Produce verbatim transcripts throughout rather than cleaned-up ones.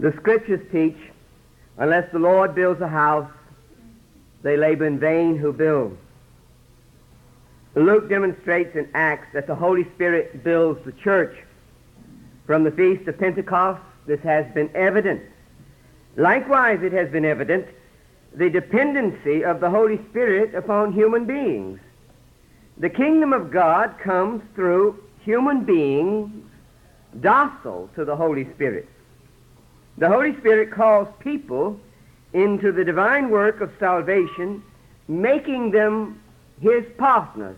The Scriptures teach, unless the Lord builds a house, they labor in vain who build. Luke demonstrates in Acts that the Holy Spirit builds the church. From the Feast of Pentecost, this has been evident. Likewise, it has been evident the dependency of the Holy Spirit upon human beings. The kingdom of God comes through human beings docile to the Holy Spirit. The Holy Spirit calls people into the divine work of salvation, making them his partners.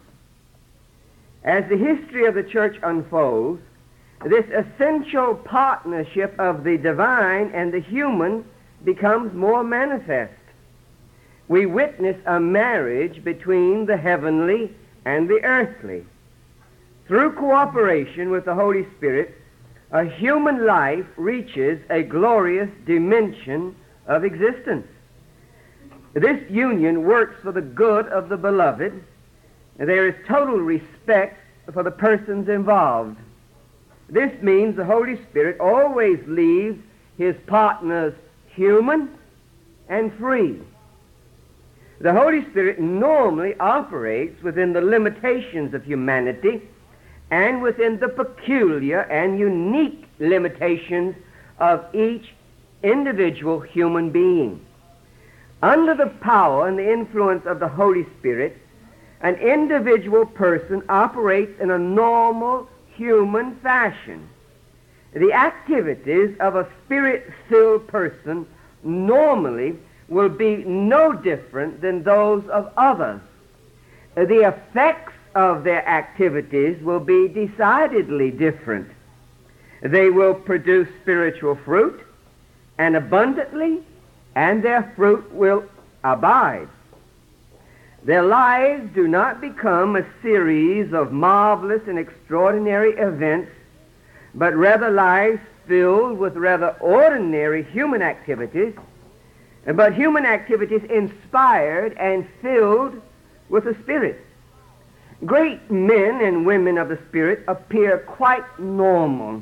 As the history of the church unfolds, this essential partnership of the divine and the human becomes more manifest. We witness a marriage between the heavenly and the earthly. Through cooperation with the Holy Spirit, a human life reaches a glorious dimension of existence. This union works for the good of the beloved. There is total respect for the persons involved. This means the Holy Spirit always leaves his partners human and free. The Holy Spirit normally operates within the limitations of humanity and within the peculiar and unique limitations of each individual human being. Under the power and the influence of the Holy Spirit, an individual person operates in a normal human fashion. The activities of a Spirit-filled person normally will be no different than those of others. The effects of their activities will be decidedly different. They will produce spiritual fruit, and abundantly, and their fruit will abide. Their lives do not become a series of marvelous and extraordinary events, but rather lives filled with rather ordinary human activities, but human activities inspired and filled with the Spirit. Great men and women of the Spirit appear quite normal.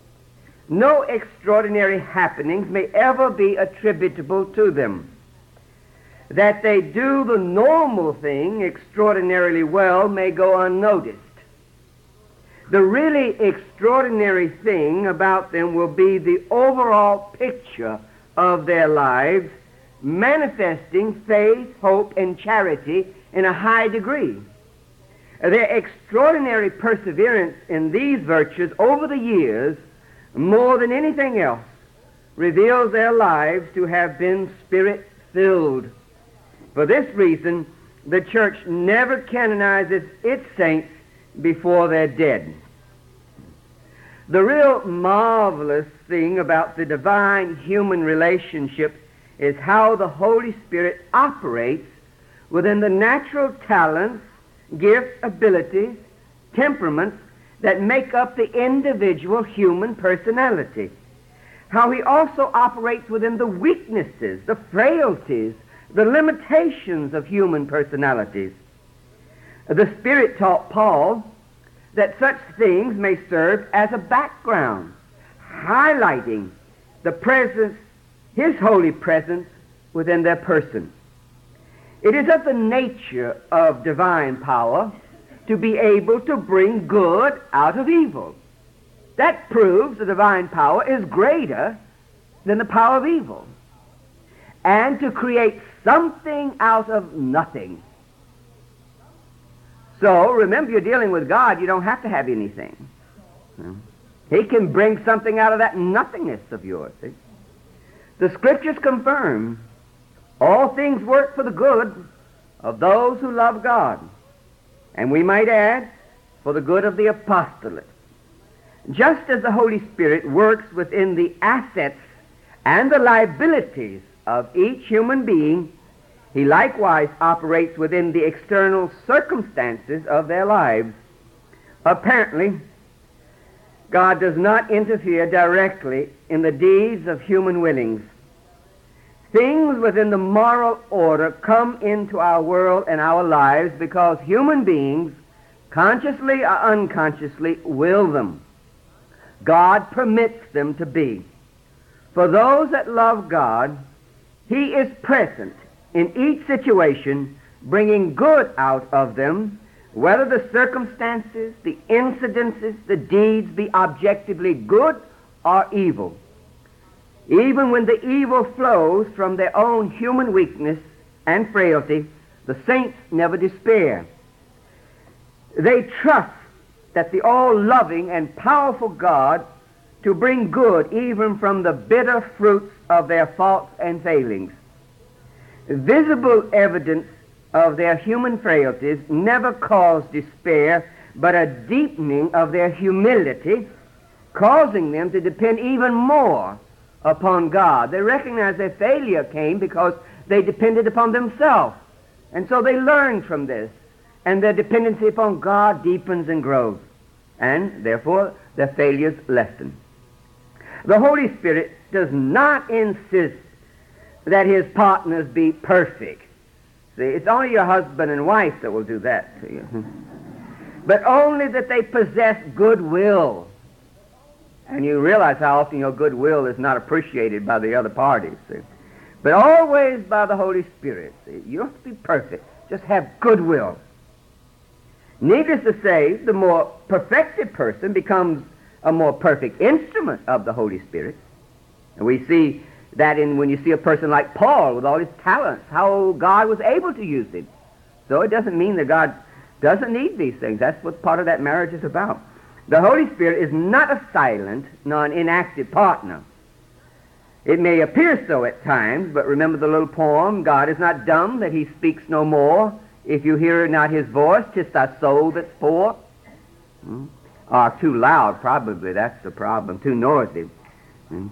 No extraordinary happenings may ever be attributable to them. That they do the normal thing extraordinarily well may go unnoticed. The really extraordinary thing about them will be the overall picture of their lives, manifesting faith, hope, and charity in a high degree. Their extraordinary perseverance in these virtues over the years, more than anything else, reveals their lives to have been Spirit-filled. For this reason, the church never canonizes its saints before they're dead. The real marvelous thing about the divine-human relationship is how the Holy Spirit operates within the natural talents, gifts, abilities, temperaments that make up the individual human personality. How he also operates within the weaknesses, the frailties, the limitations of human personalities. The Spirit taught Paul that such things may serve as a background, highlighting the presence, his holy presence within their person. It is of the nature of divine power to be able to bring good out of evil. That proves the divine power is greater than the power of evil. And to create something out of nothing. So, remember, you're dealing with God. You don't have to have anything. He can bring something out of that nothingness of yours. See? The Scriptures confirm all things work for the good of those who love God. And we might add, for the good of the apostolate. Just as the Holy Spirit works within the assets and the liabilities of each human being, he likewise operates within the external circumstances of their lives. Apparently, God does not interfere directly in the deeds of human willings. Things within the moral order come into our world and our lives because human beings, consciously or unconsciously, will them. God permits them to be. For those that love God, He is present in each situation, bringing good out of them, whether the circumstances, the incidences, the deeds be objectively good or evil. Even when the evil flows from their own human weakness and frailty, the saints never despair. They trust that the all-loving and powerful God to bring good even from the bitter fruits of their faults and failings. Visible evidence of their human frailties never cause despair, but a deepening of their humility, causing them to depend even more upon God. They recognize their failure came because they depended upon themselves. And so they learned from this, and their dependency upon God deepens and grows, and therefore their failures lessen. The Holy Spirit does not insist that His partners be perfect. See, it's only your husband and wife that will do that to you. But only that they possess goodwill. And you realize how often your goodwill is not appreciated by the other party, see. But always by the Holy Spirit. See, you don't have to be perfect. Just have goodwill. Needless to say, the more perfected person becomes a more perfect instrument of the Holy Spirit. And we see that in when you see a person like Paul with all his talents, how God was able to use him. So it doesn't mean that God doesn't need these things. That's what part of that marriage is about. The Holy Spirit is not a silent, nor an inactive partner. It may appear so at times, but remember the little poem, God is not dumb that He speaks no more. If you hear not His voice, 'tis thy soul that's poor. Hmm? Or too loud, probably, that's the problem, too noisy. Hmm?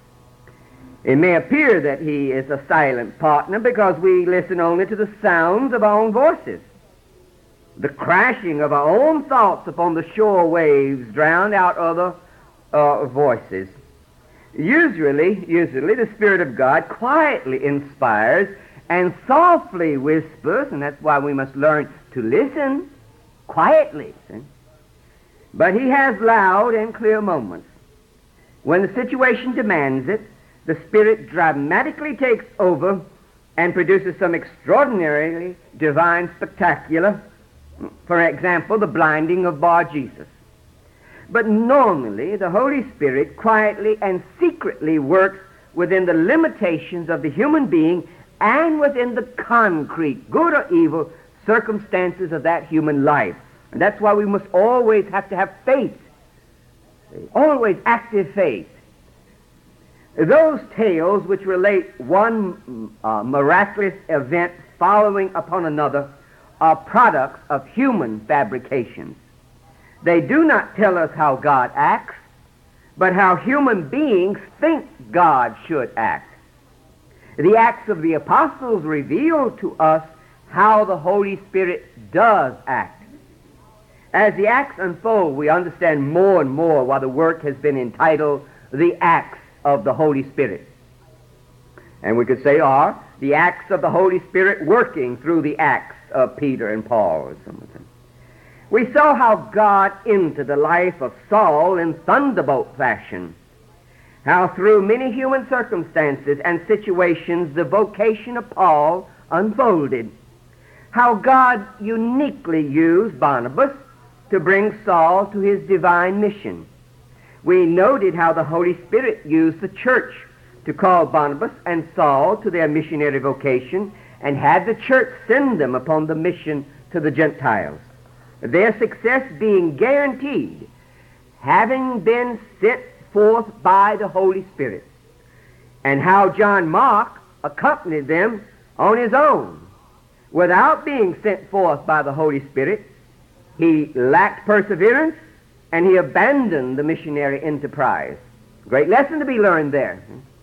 It may appear that He is a silent partner because we listen only to the sounds of our own voices. The crashing of our own thoughts upon the shore waves drown out other uh, voices. Usually, usually the Spirit of God quietly inspires and softly whispers, and that's why we must learn to listen quietly. See? But He has loud and clear moments. When the situation demands it, the Spirit dramatically takes over and produces some extraordinarily divine spectacular. For example, the blinding of Bar-Jesus. But normally, the Holy Spirit quietly and secretly works within the limitations of the human being and within the concrete, good or evil, circumstances of that human life. And that's why we must always have to have faith. Always active faith. Those tales which relate one uh, miraculous event following upon another are products of human fabrications. They do not tell us how God acts, but how human beings think God should act. The Acts of the Apostles reveal to us how the Holy Spirit does act. As the Acts unfold, we understand more and more why the work has been entitled The Acts of the Holy Spirit. And we could say, are the acts of the Holy Spirit working through the acts of Peter and Paul or something. We saw how God entered the life of Saul in thunderbolt fashion, how through many human circumstances and situations the vocation of Paul unfolded, how God uniquely used Barnabas to bring Saul to his divine mission. We noted how the Holy Spirit used the church to call Barnabas and Saul to their missionary vocation and had the church send them upon the mission to the Gentiles, their success being guaranteed, having been sent forth by the Holy Spirit, and how John Mark accompanied them on his own. Without being sent forth by the Holy Spirit, he lacked perseverance and he abandoned the missionary enterprise. Great lesson to be learned there.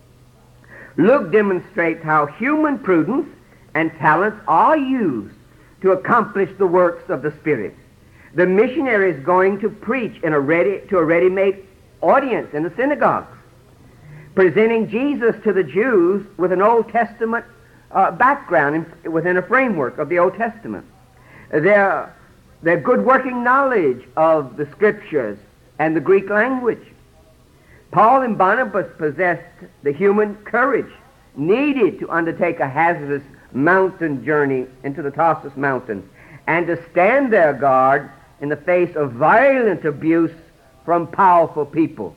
Luke demonstrates how human prudence and talents are used to accomplish the works of the Spirit. The missionary is going to preach in a ready, to a ready-made audience in the synagogues, presenting Jesus to the Jews with an Old Testament uh, background in, within a framework of the Old Testament. Their, their good working knowledge of the Scriptures and the Greek language. Paul and Barnabas possessed the human courage needed to undertake a hazardous mountain journey into the Tarsus Mountains and to stand their guard in the face of violent abuse from powerful people.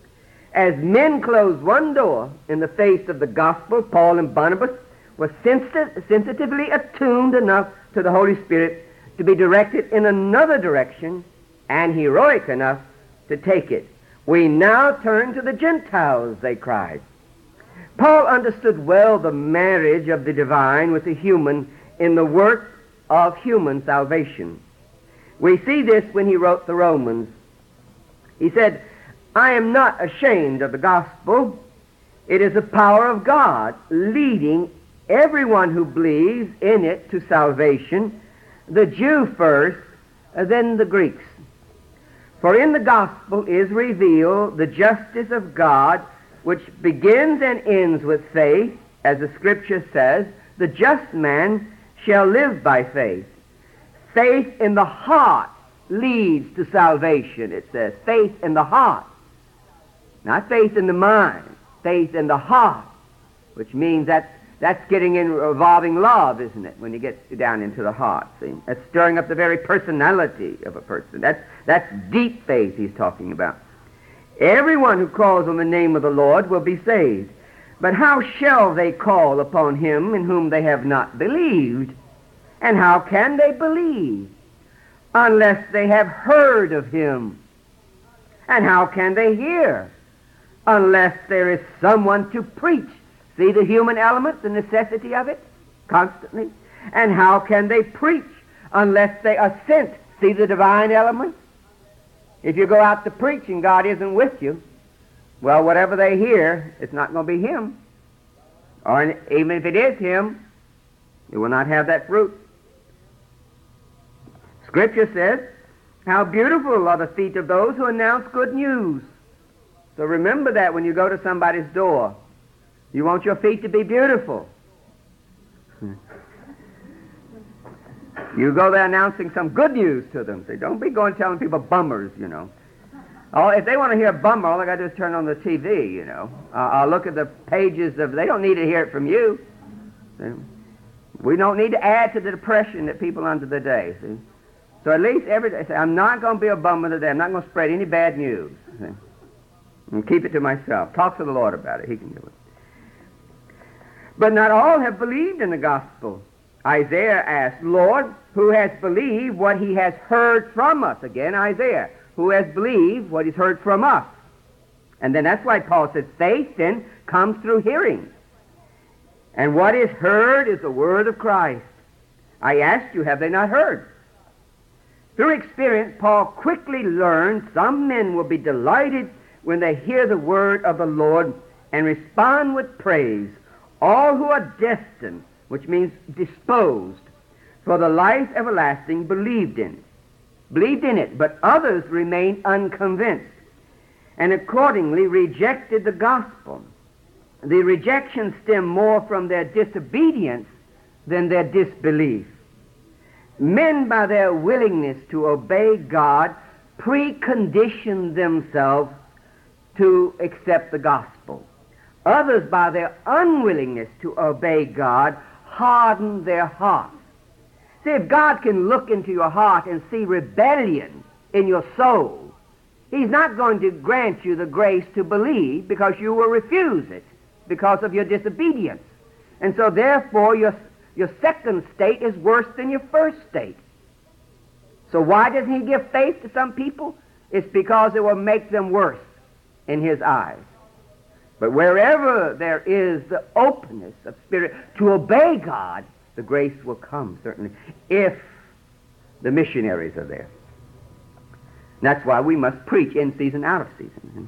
As men closed one door in the face of the gospel, Paul and Barnabas were sensitive, sensitively attuned enough to the Holy Spirit to be directed in another direction and heroic enough to take it. We now turn to the Gentiles, they cried. Paul understood well the marriage of the divine with the human in the work of human salvation. We see this when he wrote the Romans. He said, I am not ashamed of the gospel. It is the power of God leading everyone who believes in it to salvation, the Jew first, then the Greeks. For in the gospel is revealed the justice of God, which begins and ends with faith, as the Scripture says, the just man shall live by faith. Faith in the heart leads to salvation, it says. Faith in the heart. Not faith in the mind. Faith in the heart, which means that that's getting in revolving love, isn't it, when you get down into the heart, see? That's stirring up the very personality of a person. That's, that's deep faith he's talking about. Everyone who calls on the name of the Lord will be saved. But how shall they call upon him in whom they have not believed? And how can they believe unless they have heard of him? And how can they hear unless there is someone to preach? See the human element, the necessity of it, constantly. And how can they preach unless they are sent? See the divine element? If you go out to preach and God isn't with you, well, whatever they hear, it's not going to be him. Or even if it is him, it will not have that fruit. Scripture says, how beautiful are the feet of those who announce good news. So remember that when you go to somebody's door. You want your feet to be beautiful. You go there announcing some good news to them. Say, don't be going telling people bummers, you know. Oh, if they want to hear a bummer, all I got to do is turn on the T V, you know. Uh, I'll look at the pages of, they don't need to hear it from you. See? We don't need to add to the depression that people under the day, see. So at least every day, say, I'm not going to be a bummer today. I'm not going to spread any bad news. See? And keep it to myself. Talk to the Lord about it. He can do it. But not all have believed in the gospel. Isaiah asked, Lord, who has believed what he has heard from us? Again, Isaiah, who has believed what he's heard from us? And then that's why Paul said, faith then comes through hearing. And what is heard is the word of Christ. I asked you, have they not heard? Through experience, Paul quickly learned some men will be delighted when they hear the word of the Lord and respond with praise. All who are destined, which means disposed, for the life everlasting, believed in it. Believed in it, but others remained unconvinced and accordingly rejected the gospel. The rejection stemmed more from their disobedience than their disbelief. Men, by their willingness to obey God, preconditioned themselves to accept the gospel. Others, by their unwillingness to obey God, hardened their hearts. See, if God can look into your heart and see rebellion in your soul, he's not going to grant you the grace to believe because you will refuse it because of your disobedience. And so therefore your, your second state is worse than your first state. So why doesn't he give faith to some people? It's because it will make them worse in his eyes. But wherever there is the openness of spirit to obey God, the grace will come, certainly, if the missionaries are there. And that's why we must preach in season, out of season.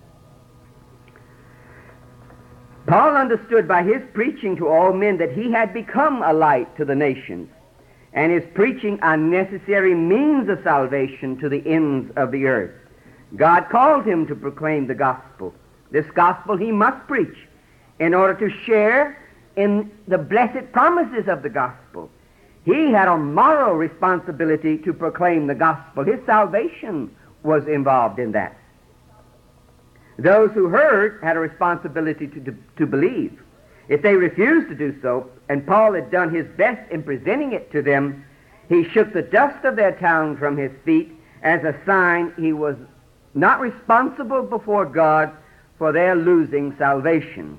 Paul understood by his preaching to all men that he had become a light to the nations, and his preaching a necessary means of salvation to the ends of the earth. God called him to proclaim the gospel. This gospel he must preach in order to share in the blessed promises of the gospel. He had a moral responsibility to proclaim the gospel. His salvation was involved in that. Those who heard had a responsibility to, to, to believe. If they refused to do so, and Paul had done his best in presenting it to them, he shook the dust of their tongue from his feet as a sign he was not responsible before God for their losing salvation.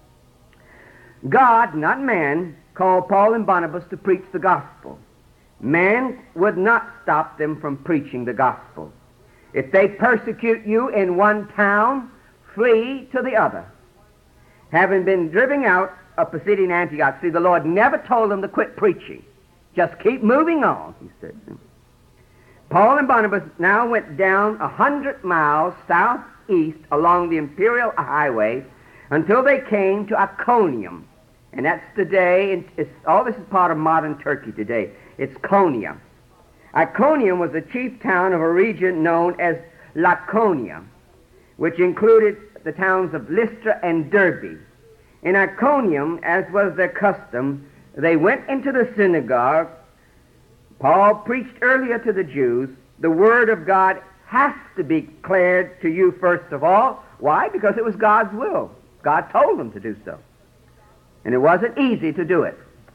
God, not man, called Paul and Barnabas to preach the gospel. Man would not stop them from preaching the gospel. If they persecute you in one town, flee to the other. Having been driven out of Pisidian Antioch, see, the Lord never told them to quit preaching. Just keep moving on, he said. Paul and Barnabas now went down a hundred miles southeast along the imperial highway until they came to Iconium. And that's today, it's, all this is part of modern Turkey today. It's Konya. Iconium was the chief town of a region known as Laconia, which included the towns of Lystra and Derbe. In Iconium, as was their custom, they went into the synagogue. Paul preached earlier to the Jews, the word of God has to be declared to you first of all. Why? Because it was God's will. God told them to do so. And it wasn't easy to do it.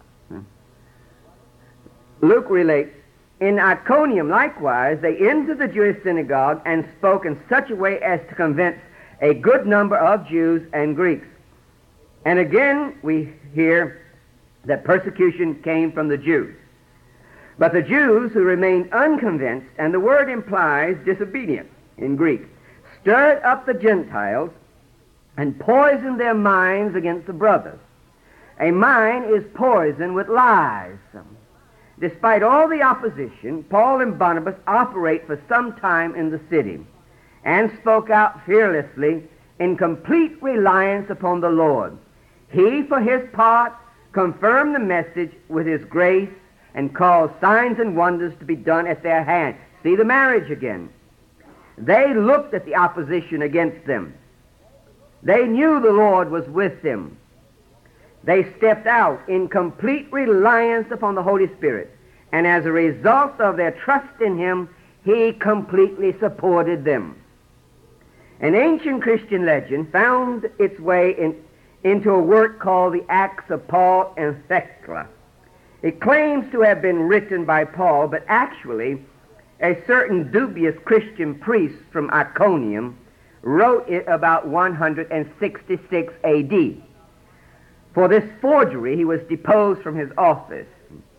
Luke relates, in Iconium likewise, they entered the Jewish synagogue and spoke in such a way as to convince a good number of Jews and Greeks. And again, we hear that persecution came from the Jews. But the Jews who remained unconvinced, and the word implies disobedience in Greek, stirred up the Gentiles and poisoned their minds against the brothers. A mind is poisoned with lies. Despite all the opposition, Paul and Barnabas operate for some time in the city and spoke out fearlessly in complete reliance upon the Lord. He, for his part, confirmed the message with his grace and caused signs and wonders to be done at their hand. See the marriage again. They looked at the opposition against them. They knew the Lord was with them. They stepped out in complete reliance upon the Holy Spirit, and as a result of their trust in Him, He completely supported them. An ancient Christian legend found its way in, into a work called the Acts of Paul and Thecla. It claims to have been written by Paul, but actually a certain dubious Christian priest from Iconium wrote it about one hundred sixty-six A D. For this forgery, he was deposed from his office.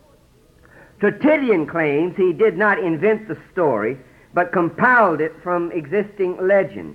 Tertullian claims he did not invent the story, but compiled it from existing legends.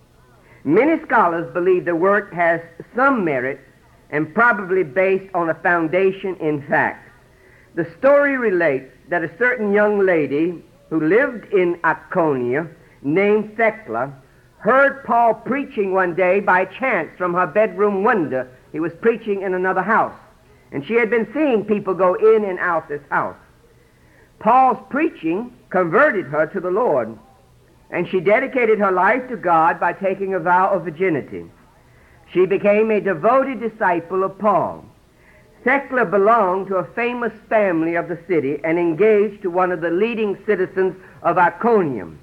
Many scholars believe the work has some merit and probably based on a foundation in fact. The story relates that a certain young lady who lived in Iconia, named Thecla, heard Paul preaching one day by chance from her bedroom window. He was preaching in another house, and she had been seeing people go in and out this house. Paul's preaching converted her to the Lord, and she dedicated her life to God by taking a vow of virginity. She became a devoted disciple of Paul. Thecla belonged to a famous family of the city and engaged to one of the leading citizens of Iconium.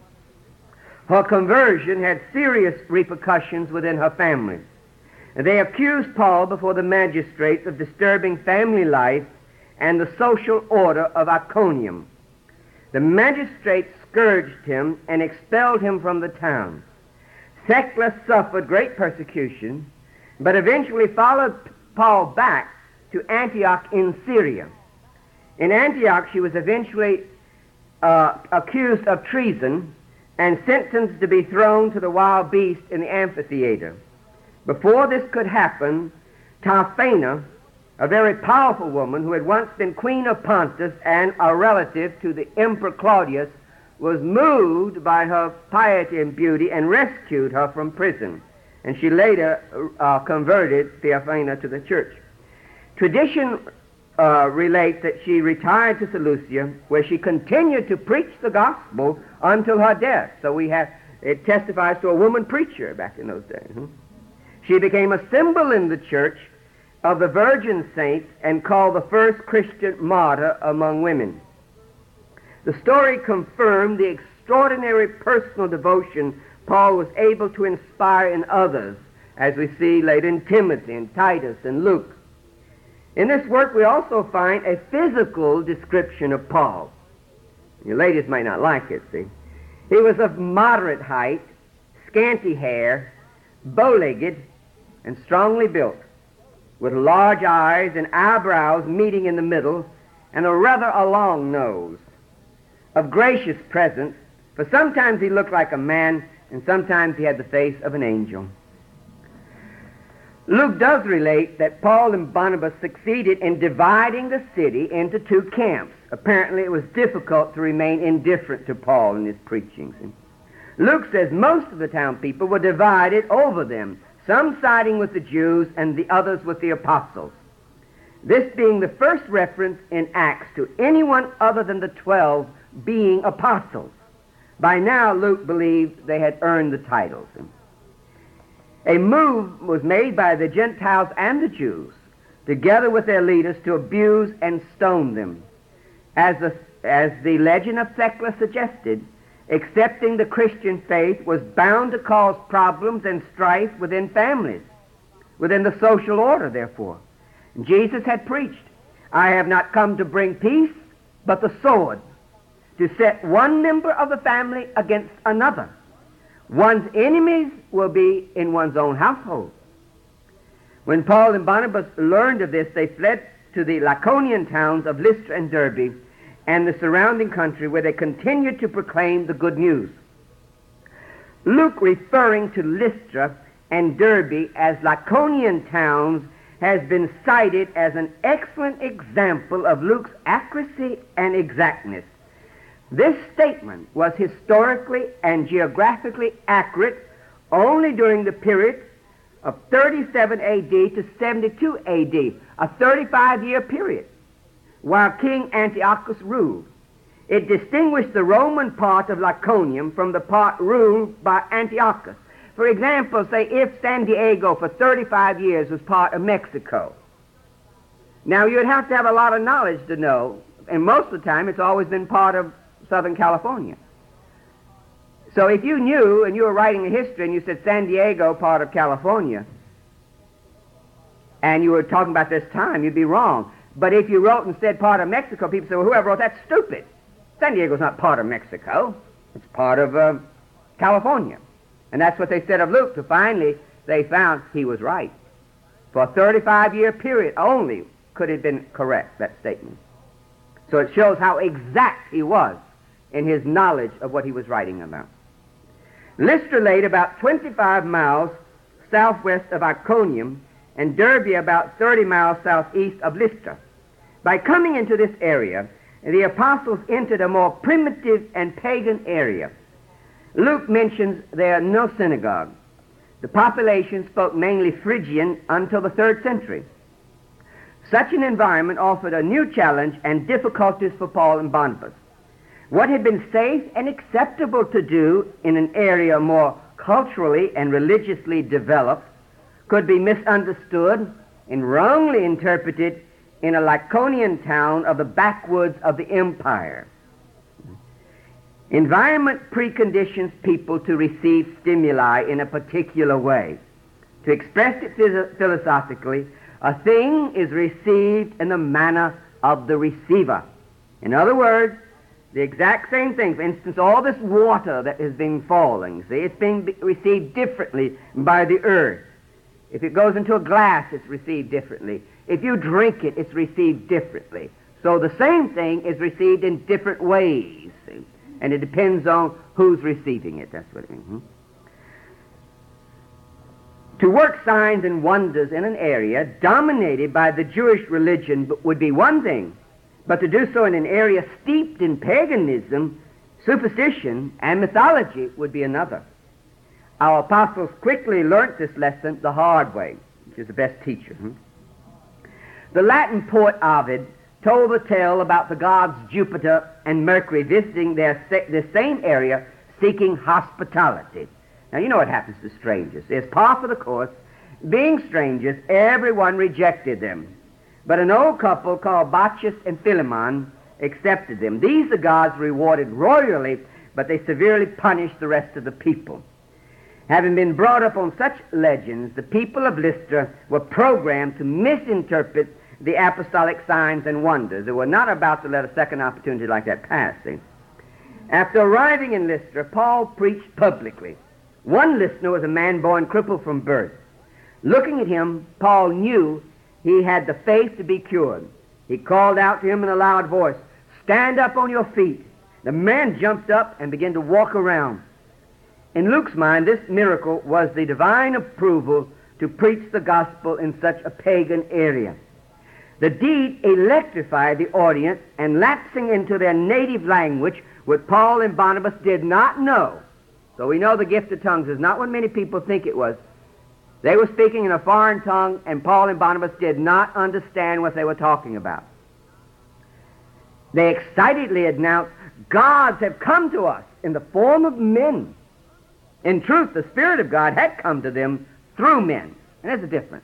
Her conversion had serious repercussions within her family. They accused Paul before the magistrates of disturbing family life and the social order of Iconium. The magistrates scourged him and expelled him from the town. Thecla suffered great persecution, but eventually followed Paul back to Antioch in Syria. In Antioch, she was eventually uh, accused of treason and sentenced to be thrown to the wild beast in the amphitheater. Before this could happen, Tryphena, a very powerful woman who had once been queen of Pontus and a relative to the Emperor Claudius, was moved by her piety and beauty and rescued her from prison. And she later uh, converted Tryphena to the church. Tradition uh, relates that she retired to Seleucia, where she continued to preach the gospel until her death. So we have, it testifies to a woman preacher back in those days. Hmm? She became a symbol in the church of the virgin saints and called the first Christian martyr among women. The story confirmed the extraordinary personal devotion Paul was able to inspire in others, as we see later in Timothy and Titus and Luke. In this work, we also find a physical description of Paul. You ladies may not like it, see. He was of moderate height, scanty hair, bow-legged, and strongly built, with large eyes and eyebrows meeting in the middle, and a rather a long nose, of gracious presence, for sometimes he looked like a man, and sometimes he had the face of an angel. Luke does relate that Paul and Barnabas succeeded in dividing the city into two camps. Apparently it was difficult to remain indifferent to Paul in his preachings. Luke says most of the town people were divided over them, some siding with the Jews and the others with the apostles. This being the first reference in Acts to anyone other than the twelve being apostles. By now, Luke believed they had earned the titles. A move was made by the Gentiles and the Jews, together with their leaders, to abuse and stone them. As the, as the legend of Thecla suggested, accepting the Christian faith was bound to cause problems and strife within families, within the social order, therefore. Jesus had preached, "I have not come to bring peace, but the sword, to set one member of the family against another. One's enemies will be in one's own household." When Paul and Barnabas learned of this, they fled to the Lycaonian towns of Lystra and Derbe and the surrounding country, where they continued to proclaim the good news. Luke, referring to Lystra and Derbe as Lycaonian towns, has been cited as an excellent example of Luke's accuracy and exactness. This statement was historically and geographically accurate only during the period of thirty-seven A D to seventy-two A D, a thirty-five-year period, while King Antiochus ruled. It distinguished the Roman part of Lyconium from the part ruled by Antiochus. For example, say if San Diego for thirty-five years was part of Mexico. Now, you'd have to have a lot of knowledge to know, and most of the time it's always been part of Southern California. So if you knew and you were writing a history and you said San Diego, part of California, and you were talking about this time, you'd be wrong. But if you wrote and said part of Mexico, people say, well, whoever wrote that's stupid. San Diego's not part of Mexico. It's part of uh, California. And that's what they said of Luke, so finally they found he was right. For a thirty-five-year period only could it have been correct, that statement. So it shows how exact he was in his knowledge of what he was writing about. Lystra lay about twenty-five miles southwest of Iconium, and Derbe about thirty miles southeast of Lystra. By coming into this area, the apostles entered a more primitive and pagan area. Luke mentions there no synagogue. The population spoke mainly Phrygian until the third century. Such an environment offered a new challenge and difficulties for Paul and Barnabas. What had been safe and acceptable to do in an area more culturally and religiously developed could be misunderstood and wrongly interpreted in a Lycaonian town of the backwoods of the empire. Environment preconditions people to receive stimuli in a particular way. To express it phys- philosophically, a thing is received in the manner of the receiver. In other words, the exact same thing. For instance, all this water that has been falling, see, it's being be- received differently by the earth. If it goes into a glass, it's received differently. If you drink it, it's received differently. So the same thing is received in different ways, see? And it depends on who's receiving it. That's what it means. Hmm? To work signs and wonders in an area dominated by the Jewish religion would be one thing, but to do so in an area steeped in paganism, superstition, and mythology would be another. Our apostles quickly learnt this lesson the hard way, which is the best teacher. Hmm? The Latin poet Ovid told the tale about the gods Jupiter and Mercury visiting their the same area seeking hospitality. Now, you know what happens to strangers. As par for the course, being strangers, everyone rejected them. But an old couple called Bacchus and Philemon accepted them. These the gods rewarded royally, but they severely punished the rest of the people. Having been brought up on such legends, the people of Lystra were programmed to misinterpret the apostolic signs and wonders. They were not about to let a second opportunity like that pass. See? After arriving in Lystra, Paul preached publicly. One listener was a man born crippled from birth. Looking at him, Paul knew he had the faith to be cured. He called out to him in a loud voice, "Stand up on your feet." The man jumped up and began to walk around. In Luke's mind, this miracle was the divine approval to preach the gospel in such a pagan area. The deed electrified the audience, and lapsing into their native language, what Paul and Barnabas did not know. So we know the gift of tongues is not what many people think it was. They were speaking in a foreign tongue, and Paul and Barnabas did not understand what they were talking about. They excitedly announced, "Gods have come to us in the form of men." In truth, the Spirit of God had come to them through men. And there's a difference.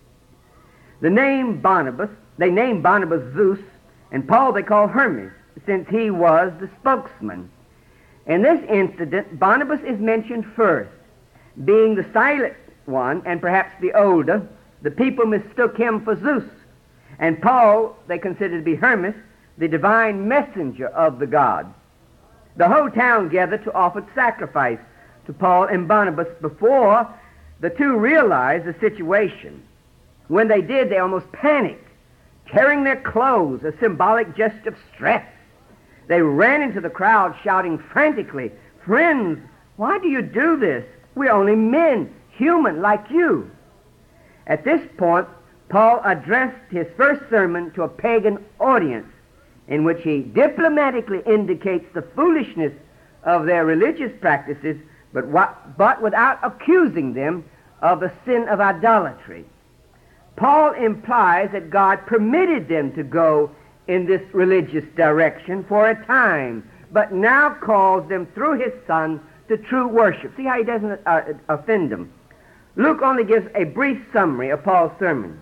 The name Barnabas, they named Barnabas Zeus, and Paul they call Hermes, since he was the spokesman. In this incident, Barnabas is mentioned first. Being the silent one, and perhaps the older, the people mistook him for Zeus. And Paul they considered to be Hermes, the divine messenger of the god. The whole town gathered to offer sacrifice to Paul and Barnabas before the two realized the situation. When they did, they almost panicked, tearing their clothes, a symbolic gesture of stress. They ran into the crowd shouting frantically, "Friends, why do you do this? We're only men, human like you." At this point, Paul addressed his first sermon to a pagan audience, in which he diplomatically indicates the foolishness of their religious practices, but, what, but without accusing them of the sin of idolatry. Paul implies that God permitted them to go in this religious direction for a time, but now calls them through his Son to true worship. See how he doesn't uh, offend them. Luke only gives a brief summary of Paul's sermon.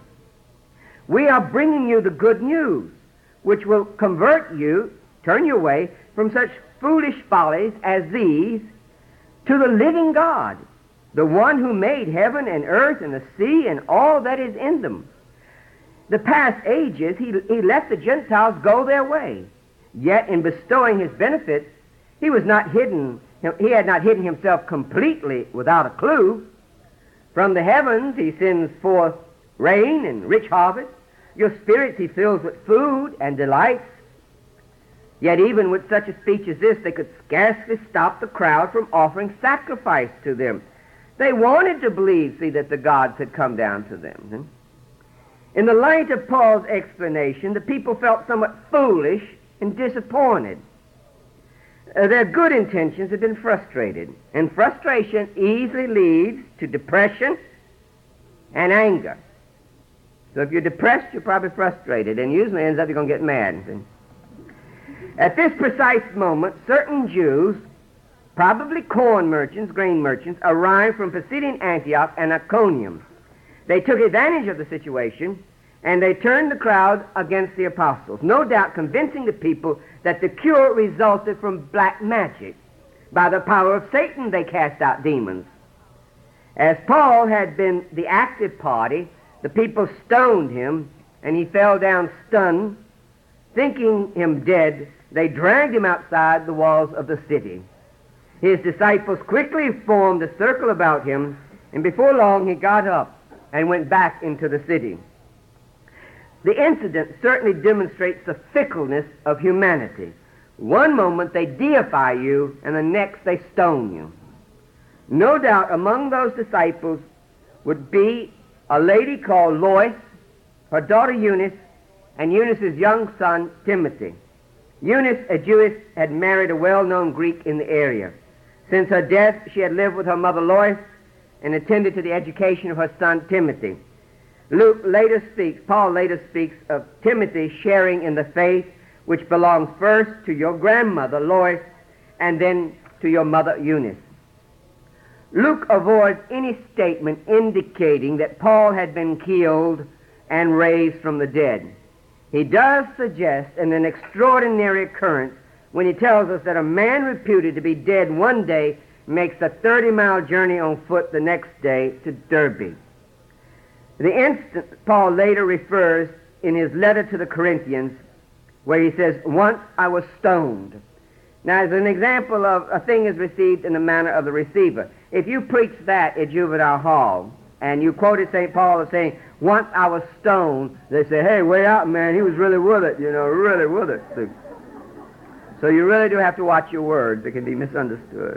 "We are bringing you the good news, which will convert you, turn you away from such foolish follies as these, to the living God, the one who made heaven and earth and the sea and all that is in them. The past ages he, he let the Gentiles go their way, yet in bestowing his benefits he was not hidden, he had not hidden himself completely without a clue. From the heavens he sends forth rain and rich harvest. Your spirits he fills with food and delights." Yet even with such a speech as this, they could scarcely stop the crowd from offering sacrifice to them. They wanted to believe, see, that the gods had come down to them. In the light of Paul's explanation, the people felt somewhat foolish and disappointed. Uh, their good intentions had been frustrated, and frustration easily leads to depression and anger. So if you're depressed, you're probably frustrated, and usually ends up you're going to get mad. See? At this precise moment, certain Jews, probably corn merchants, grain merchants, arrived from Pisidian Antioch and Iconium. They took advantage of the situation, and they turned the crowd against the apostles, no doubt convincing the people that the cure resulted from black magic. By the power of Satan, they cast out demons. As Paul had been the active party, the people stoned him, and he fell down stunned. Thinking him dead, they dragged him outside the walls of the city. His disciples quickly formed a circle about him, and before long he got up and went back into the city. The incident certainly demonstrates the fickleness of humanity. One moment they deify you, and the next they stone you. No doubt among those disciples would be a lady called Lois, her daughter Eunice, and Eunice's young son Timothy. Eunice, a Jewess, had married a well-known Greek in the area. Since her death, she had lived with her mother Lois and attended to the education of her son Timothy. Luke later speaks, Paul later speaks of Timothy sharing in the faith which belongs first to your grandmother Lois and then to your mother Eunice. Luke avoids any statement indicating that Paul had been killed and raised from the dead. He does suggest an, an extraordinary occurrence when he tells us that a man reputed to be dead one day makes a thirty-mile journey on foot the next day to Derbe. The instance Paul later refers in his letter to the Corinthians, where he says, once I was stoned. Now, as an example of a thing is received in the manner of the receiver. If you preach that at juvenile hall, and you quoted Saint Paul as saying, once I was stoned, they say, hey, way out, man, he was really with it, you know, really with it. So, so you really do have to watch your words. They can be misunderstood.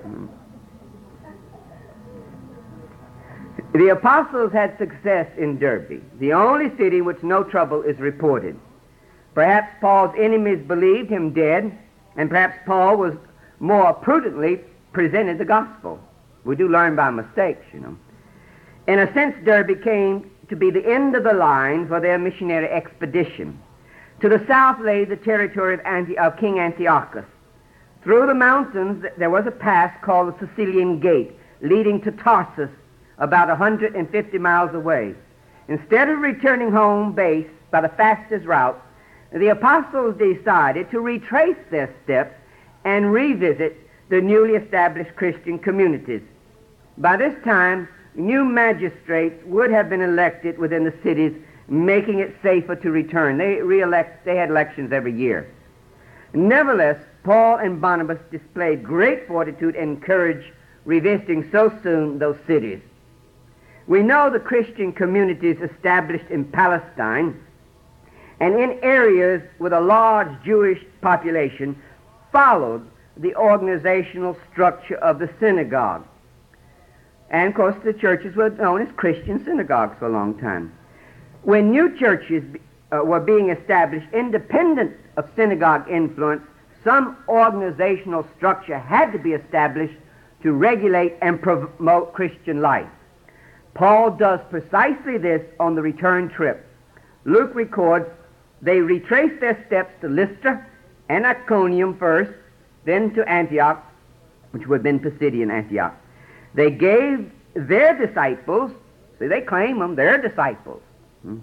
The apostles had success in Derbe, the only city in which no trouble is reported. Perhaps Paul's enemies believed him dead, and perhaps Paul was more prudently presented the gospel. We do learn by mistakes, you know. In a sense, Derbe came to be the end of the line for their missionary expedition. To the south lay the territory of, Anti- of King Antiochus. Through the mountains there was a pass called the Sicilian Gate, leading to Tarsus, about one hundred fifty miles away. Instead of returning home base by the fastest route, the apostles decided to retrace their steps and revisit the newly established Christian communities. By this time, new magistrates would have been elected within the cities, making it safer to return. They re-elect, they had elections every year. Nevertheless, Paul and Barnabas displayed great fortitude and courage revisiting so soon those cities. We know the Christian communities established in Palestine and in areas with a large Jewish population followed the organizational structure of the synagogue. And, of course, the churches were known as Christian synagogues for a long time. When new churches uh, were being established independent of synagogue influence, some organizational structure had to be established to regulate and promote Christian life. Paul does precisely this on the return trip. Luke records they retraced their steps to Lystra and Iconium first, then to Antioch, which would have been Pisidian Antioch. They gave their disciples, see, they claim them, their disciples. Hmm.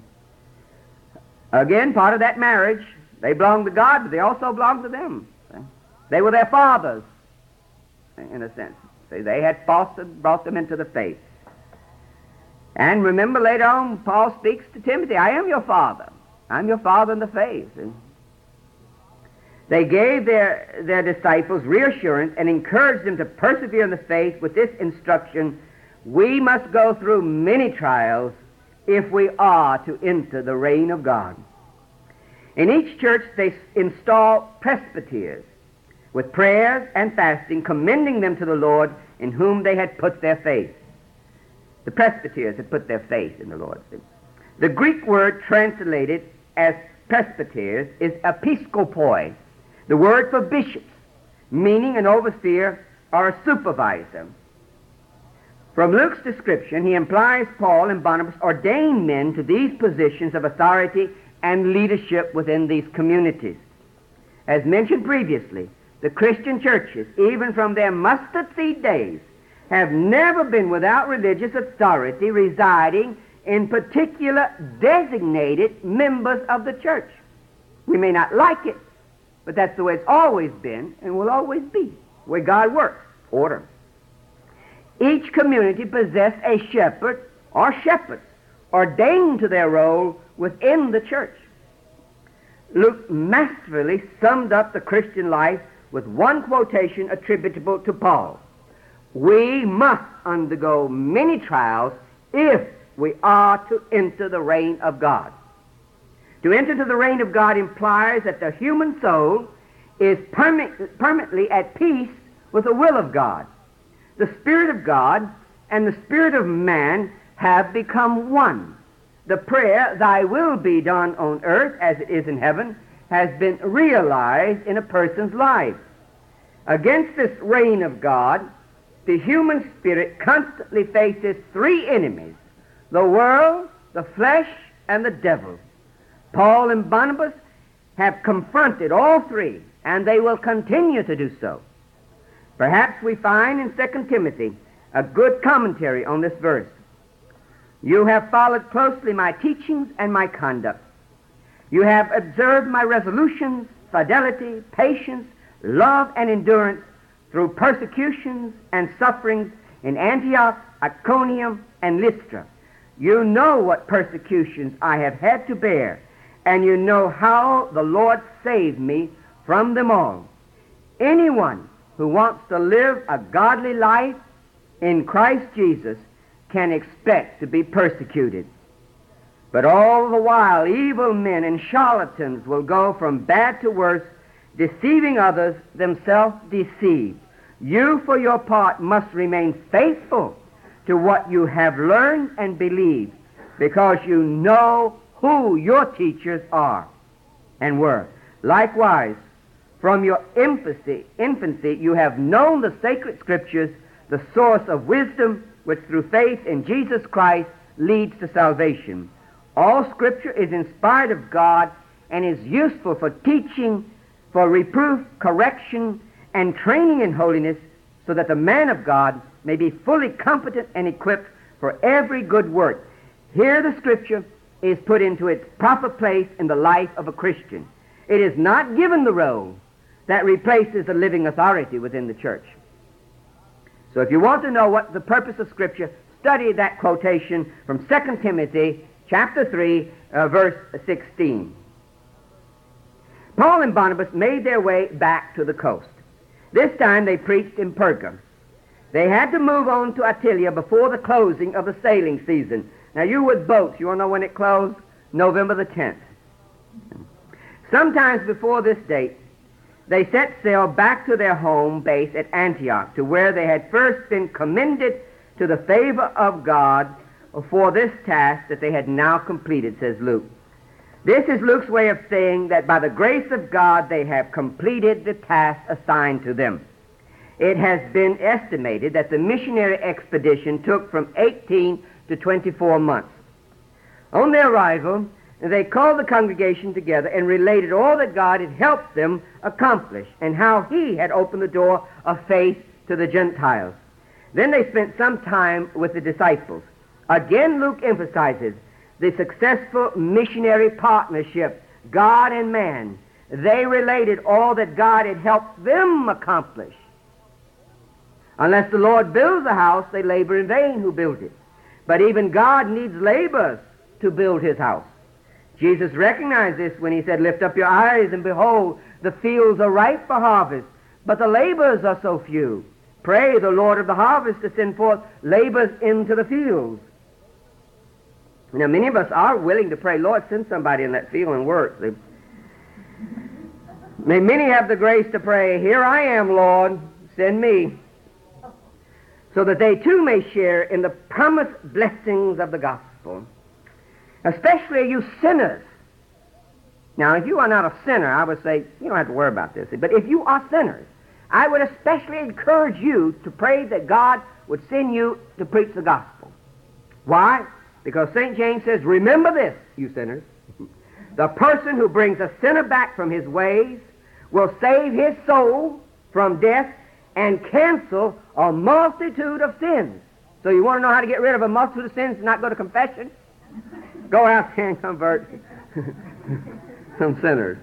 Again, part of that marriage, they belonged to God, but they also belonged to them. See? They were their fathers, in a sense. See, they had fostered, brought them into the faith. And remember later on, Paul speaks to Timothy, I am your father. I'm your father in the faith. See? They gave their, their disciples reassurance and encouraged them to persevere in the faith with this instruction, we must go through many trials if we are to enter the reign of God. In each church they install presbyters with prayers and fasting, commending them to the Lord in whom they had put their faith. The presbyters had put their faith in the Lord. The Greek word translated as presbyters is episkopoi, the word for bishops, meaning an overseer or a supervisor. From Luke's description, he implies Paul and Barnabas ordained men to these positions of authority and leadership within these communities. As mentioned previously, the Christian churches, even from their mustard seed days, have never been without religious authority residing in particular designated members of the church. We may not like it, but that's the way it's always been and will always be, where God works, order. Each community possessed a shepherd or shepherds ordained to their role within the church. Luke masterfully summed up the Christian life with one quotation attributable to Paul. We must undergo many trials if we are to enter the reign of God. To enter into the reign of God implies that the human soul is perma- permanently at peace with the will of God. The Spirit of God and the Spirit of man have become one. The prayer, thy will be done on earth as it is in heaven, has been realized in a person's life. Against this reign of God, the human spirit constantly faces three enemies: the world, the flesh, and the devil. Paul and Barnabas have confronted all three, and they will continue to do so. Perhaps we find in Second Timothy a good commentary on this verse. You have followed closely my teachings and my conduct. You have observed my resolutions, fidelity, patience, love, and endurance, through persecutions and sufferings in Antioch, Iconium, and Lystra. You know what persecutions I have had to bear, and you know how the Lord saved me from them all. Anyone who wants to live a godly life in Christ Jesus can expect to be persecuted. But all the while, evil men and charlatans will go from bad to worse, deceiving others, themselves deceived. You, for your part, must remain faithful to what you have learned and believed, because you know who your teachers are and were. Likewise, from your infancy, infancy, you have known the sacred Scriptures, the source of wisdom, which through faith in Jesus Christ leads to salvation. All Scripture is inspired of God and is useful for teaching, for reproof, correction, and training in holiness, so that the man of God may be fully competent and equipped for every good work. Here the Scripture is put into its proper place in the life of a Christian. It is not given the role that replaces the living authority within the church. So if you want to know what the purpose of Scripture, study that quotation from Second Timothy chapter three, uh, verse sixteen. Paul and Barnabas made their way back to the coast. This time they preached in Perga. They had to move on to Attalia before the closing of the sailing season. Now, you with boats, you want to know when it closed? November the tenth. Sometimes before this date, they set sail back to their home base at Antioch, to where they had first been commended to the favor of God for this task that they had now completed, says Luke. This is Luke's way of saying that by the grace of God they have completed the task assigned to them. It has been estimated that the missionary expedition took from eighteen to twenty-four months. On their arrival, they called the congregation together and related all that God had helped them accomplish and how He had opened the door of faith to the Gentiles. Then they spent some time with the disciples. Again, Luke emphasizes the successful missionary partnership, God and man. They related all that God had helped them accomplish. Unless the Lord builds a house, they labor in vain who build it. But even God needs laborers to build His house. Jesus recognized this when He said, "Lift up your eyes and behold, the fields are ripe for harvest, but the laborers are so few. Pray the Lord of the harvest to send forth laborers into the fields." Now, many of us are willing to pray, "Lord, send somebody in that field and work." They, may many have the grace to pray, "Here I am, Lord, send me," so that they too may share in the promised blessings of the gospel. Especially you sinners. Now, if you are not a sinner, I would say, you don't have to worry about this. But if you are sinners, I would especially encourage you to pray that God would send you to preach the gospel. Why? Because Saint James says, "Remember this, you sinners. The person who brings a sinner back from his ways will save his soul from death and cancel a multitude of sins." So you want to know how to get rid of a multitude of sins and not go to confession? Go out there and convert some sinners.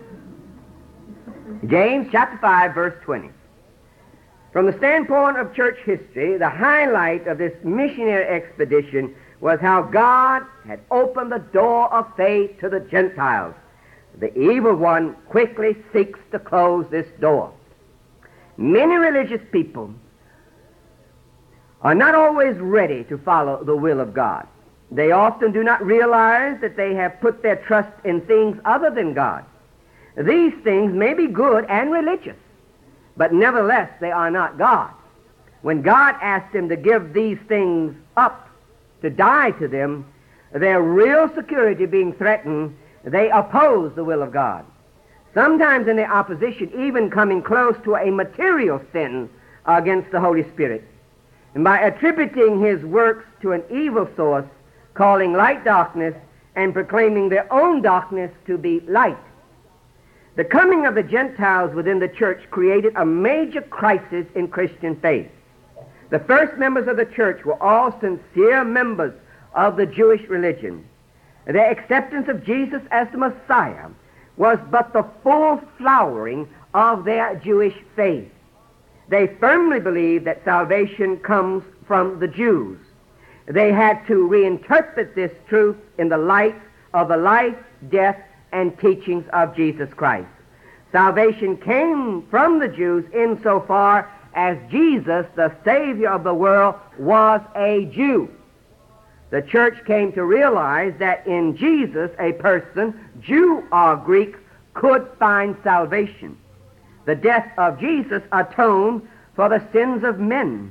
James chapter five, verse twenty. From the standpoint of church history, the highlight of this missionary expedition was how God had opened the door of faith to the Gentiles. The evil one quickly seeks to close this door. Many religious people are not always ready to follow the will of God. They often do not realize that they have put their trust in things other than God. These things may be good and religious, but nevertheless they are not God. When God asked them to give these things up, to die to them, their real security being threatened, they oppose the will of God. Sometimes in their opposition, even coming close to a material sin against the Holy Spirit. And by attributing His works to an evil source, calling light darkness, and proclaiming their own darkness to be light. The coming of the Gentiles within the church created a major crisis in Christian faith. The first members of the church were all sincere members of the Jewish religion. Their acceptance of Jesus as the Messiah was but the full flowering of their Jewish faith. They firmly believed that salvation comes from the Jews. They had to reinterpret this truth in the light of the life, death, and teachings of Jesus Christ. Salvation came from the Jews insofar as Jesus, the Savior of the world, was a Jew. The church came to realize that in Jesus, a person, Jew or Greek, could find salvation. The death of Jesus atoned for the sins of men.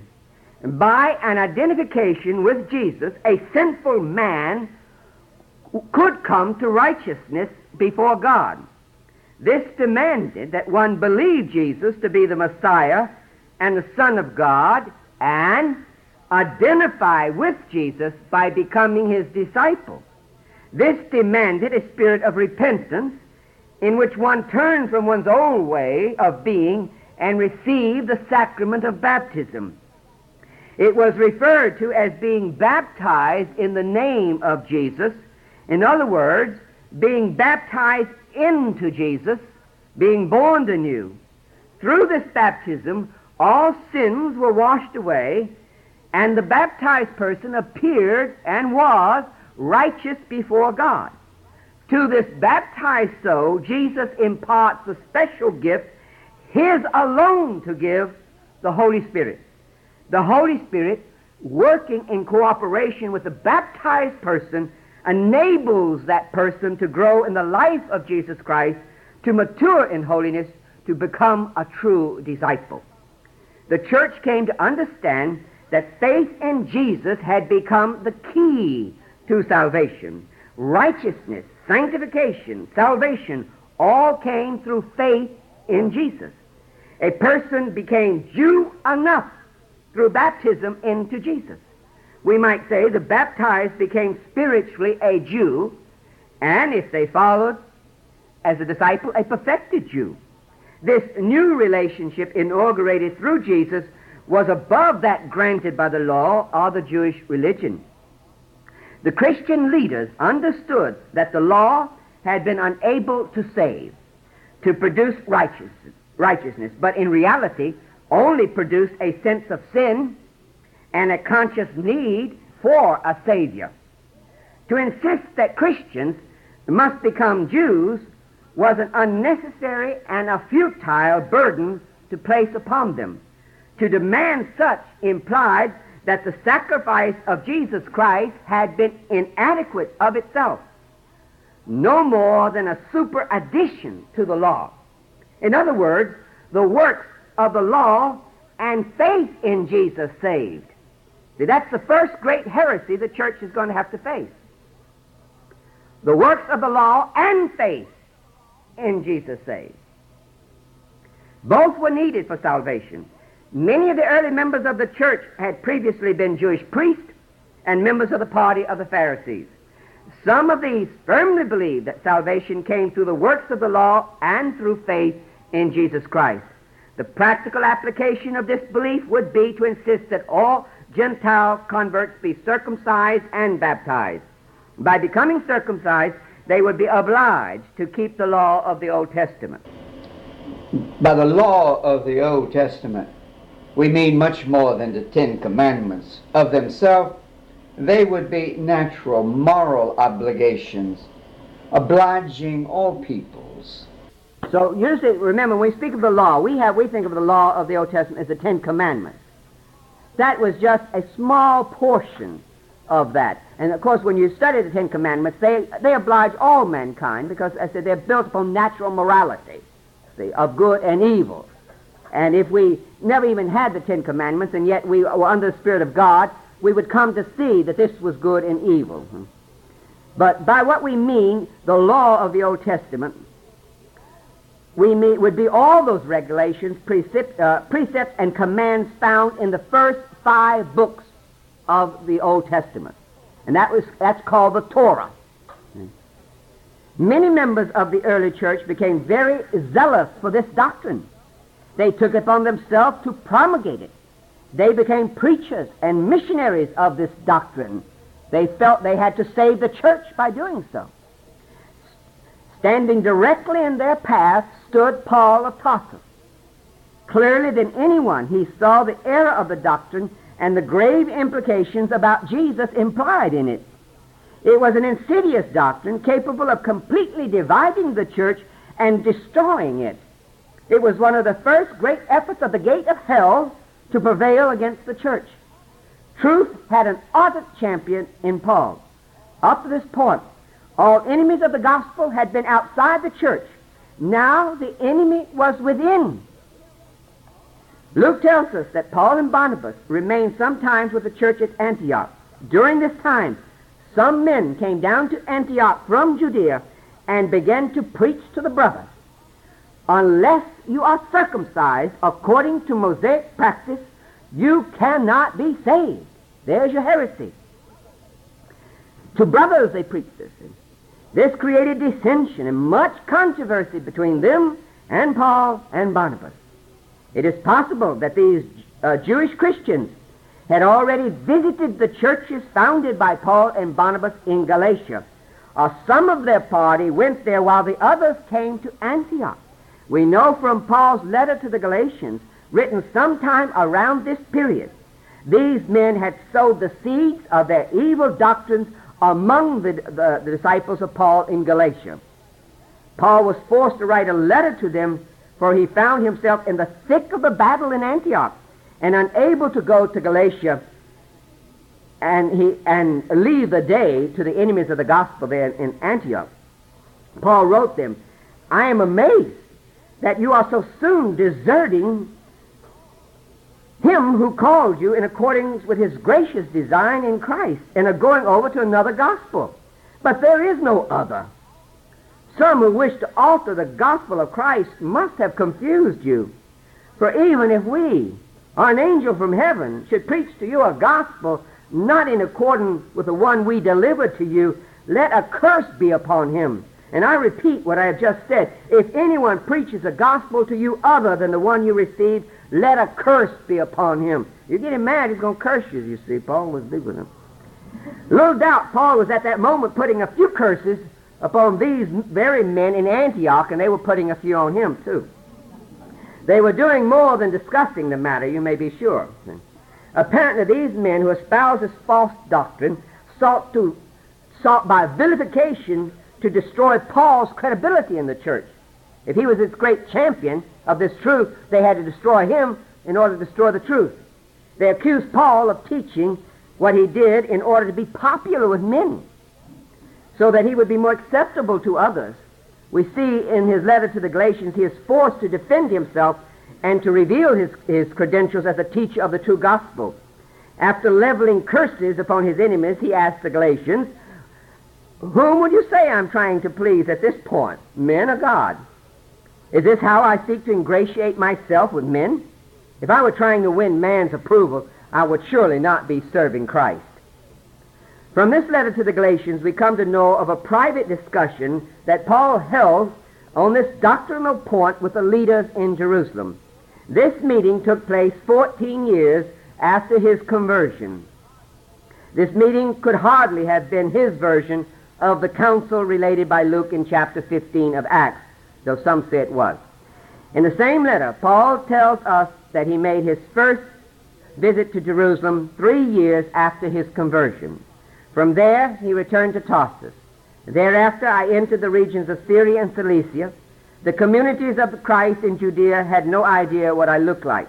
By an identification with Jesus, a sinful man could come to righteousness before God. This demanded that one believe Jesus to be the Messiah and the Son of God and identify with Jesus by becoming his disciple. This demanded a spirit of repentance in which one turned from one's old way of being and received the sacrament of baptism. It was referred to as being baptized in the name of Jesus. In other words, being baptized into Jesus, being born anew. Through this baptism, all sins were washed away, and the baptized person appeared and was righteous before God. To this baptized soul, Jesus imparts a special gift, his alone to give, the Holy Spirit. The Holy Spirit, working in cooperation with the baptized person, enables that person to grow in the life of Jesus Christ, to mature in holiness, to become a true disciple. The church came to understand that faith in Jesus had become the key to salvation. Righteousness, sanctification, salvation, all came through faith in Jesus. A person became Jew enough through baptism into Jesus. We might say the baptized became spiritually a Jew, and if they followed as a disciple, a perfected Jew. This new relationship inaugurated through Jesus was above that granted by the law or the Jewish religion. The Christian leaders understood that the law had been unable to save, to produce righteousness, righteousness, but in reality only produced a sense of sin and a conscious need for a Savior. To insist that Christians must become Jews was an unnecessary and a futile burden to place upon them. To demand such implied that the sacrifice of Jesus Christ had been inadequate of itself, no more than a super addition to the law. In other words, the works of the law and faith in Jesus saved. See, that's the first great heresy the church is going to have to face. The works of the law and faith in Jesus saved. Both were needed for salvation. Many of the early members of the church had previously been Jewish priests and members of the party of the Pharisees. Some of these firmly believed that salvation came through the works of the law and through faith in Jesus Christ. The practical application of this belief would be to insist that all Gentile converts be circumcised and baptized. By becoming circumcised, they would be obliged to keep the law of the Old Testament. By the law of the Old Testament, we mean much more than the Ten Commandments. Of themselves, they would be natural moral obligations, obliging all peoples. So usually, remember, when we speak of the law, we have we think of the law of the Old Testament as the Ten Commandments. That was just a small portion of that. And of course, when you study the Ten Commandments, they, they oblige all mankind because, as I said, they're built upon natural morality, see, of good and evil. And if we never even had the Ten Commandments, and yet we were under the Spirit of God, we would come to see that this was good and evil. But by what we mean, the law of the Old Testament, we mean would be all those regulations, precept, uh, precepts, and commands found in the first five books of the Old Testament. And that was that's called the Torah. Many members of the early church became very zealous for this doctrine. They took it upon themselves to promulgate it. They became preachers and missionaries of this doctrine. They felt they had to save the church by doing so. Standing directly in their path stood Paul of Tarsus. Clearly than anyone, he saw the error of the doctrine and the grave implications about Jesus implied in it. It was an insidious doctrine capable of completely dividing the church and destroying it. It was one of the first great efforts of the gate of hell to prevail against the church. Truth had an ardent champion in Paul. Up to this point, all enemies of the gospel had been outside the church. Now the enemy was within. Luke tells us that Paul and Barnabas remained sometimes with the church at Antioch. During this time, some men came down to Antioch from Judea and began to preach to the brothers, unless you are circumcised according to Mosaic practice, you cannot be saved. There's your heresy. To brothers they preached this. This created dissension and much controversy between them and Paul and Barnabas. It is possible that these uh, Jewish Christians had already visited the churches founded by Paul and Barnabas in Galatia, or some of their party went there while the others came to Antioch. We know from Paul's letter to the Galatians, written sometime around this period, these men had sowed the seeds of their evil doctrines among the, the, the disciples of Paul in Galatia. Paul was forced to write a letter to them, for he found himself in the thick of the battle in Antioch and unable to go to Galatia and he and leave the day to the enemies of the gospel there in Antioch. Paul wrote them, I am amazed that you are so soon deserting him who called you in accordance with his gracious design in Christ and are going over to another gospel. But there is no other. Some who wish to alter the gospel of Christ must have confused you. For even if we, or an angel from heaven, should preach to you a gospel not in accordance with the one we delivered to you, let a curse be upon him. And I repeat what I have just said. If anyone preaches a gospel to you other than the one you received, let a curse be upon him. You get him mad, he's going to curse you, you see. Paul was big with him. Little doubt Paul was at that moment putting a few curses upon these very men in Antioch, and they were putting a few on him too. They were doing more than discussing the matter, you may be sure. Apparently these men who espoused this false doctrine sought to sought by vilification to destroy Paul's credibility in the church. If he was its great champion of this truth, they had to destroy him in order to destroy the truth. They accused Paul of teaching what he did in order to be popular with men, so that he would be more acceptable to others. We see in his letter to the Galatians, he is forced to defend himself and to reveal his, his credentials as a teacher of the true gospel. After leveling curses upon his enemies, he asked the Galatians, whom would you say I'm trying to please at this point, men or God? Is this how I seek to ingratiate myself with men? If I were trying to win man's approval, I would surely not be serving Christ. From this letter to the Galatians, we come to know of a private discussion that Paul held on this doctrinal point with the leaders in Jerusalem. This meeting took place fourteen years after his conversion. This meeting could hardly have been his version of the counsel related by Luke in chapter fifteen of Acts, though some say it was. In the same letter, Paul tells us that he made his first visit to Jerusalem three years after his conversion. From there, he returned to Tarsus. Thereafter, I entered the regions of Syria and Cilicia. The communities of Christ in Judea had no idea what I looked like.